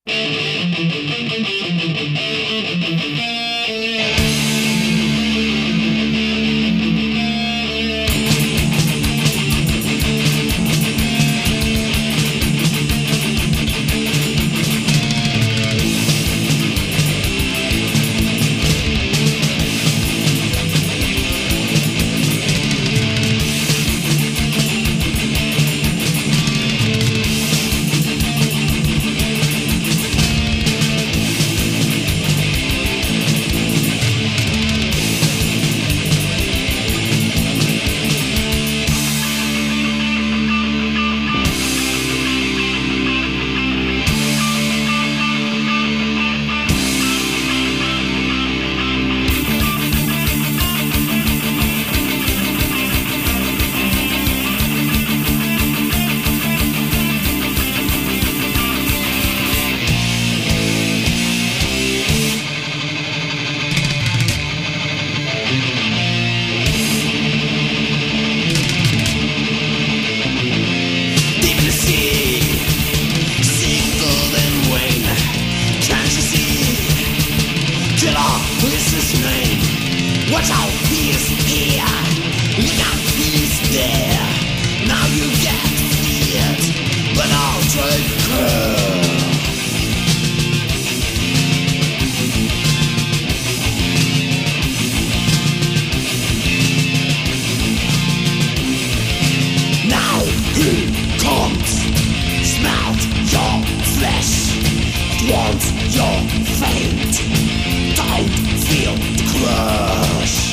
Watch out, he is here. Look out, he's there. Now you get feared, but I'll take care. Now he comes. Smelt your flesh. Wants your fate. Don't feel the crush.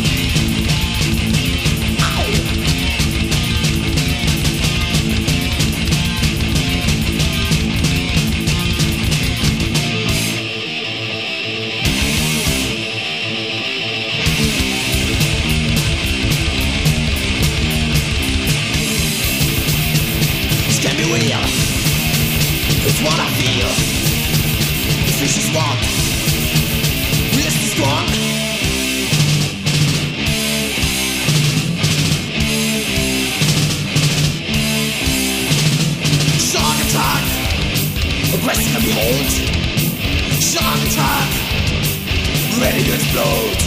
This can be real. It's what I feel. The fish is one. Wrist is strong. Shark attack. Aggressive and behold. Shark attack. Ready to explode.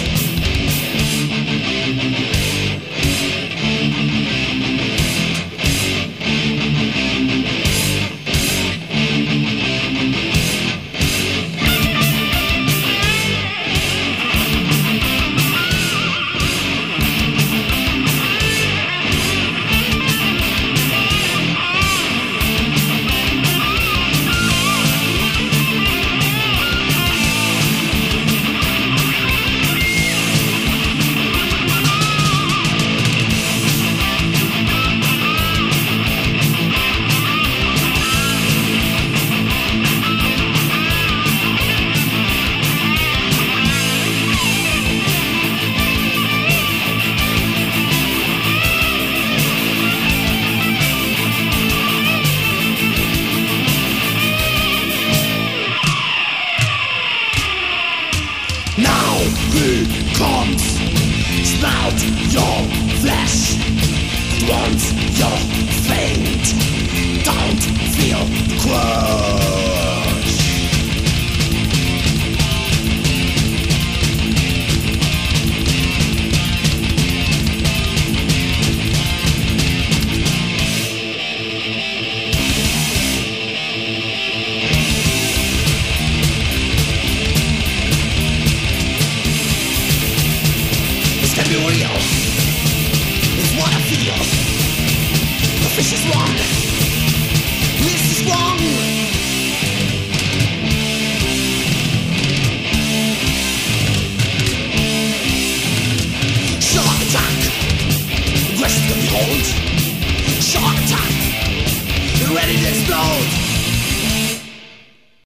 Now he comes. Smelt your flesh. Wants your fate. Don't feel the crush. This can be real. It's what I feel. The fish is wrong. This is wrong. Shark attack. Aggressive to behold. Shark attack. Ready to explode.